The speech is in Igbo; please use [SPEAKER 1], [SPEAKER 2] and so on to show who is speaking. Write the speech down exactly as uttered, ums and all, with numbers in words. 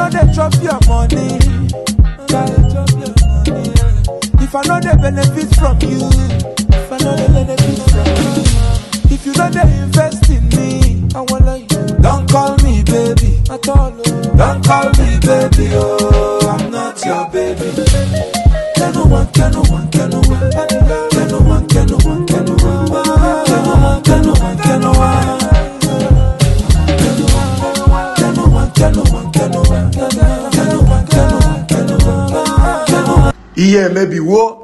[SPEAKER 1] know they drop your money, if I know they benefit from you, if I know they benefit from you, if you know they invest in me, I wanna you. Don't call me baby at all. Don't call me baby, oh, I'm not your baby. Can no one, can no one, can no one, can no one, can no one, can no one, can no one, can no one, can no one, can no one, can no one, can no one, can no one, can no one, can no one, can no one.
[SPEAKER 2] Yeah, maybe what?